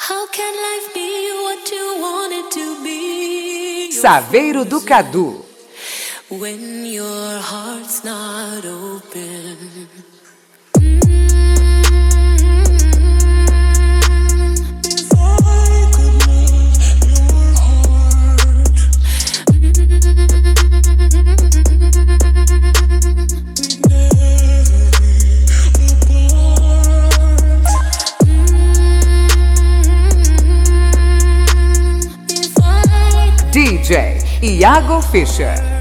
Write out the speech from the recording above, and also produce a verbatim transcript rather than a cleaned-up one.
How can life be what you want it to be? Saveiro do Cadu. When your heart's not open. D J Iago Fischer.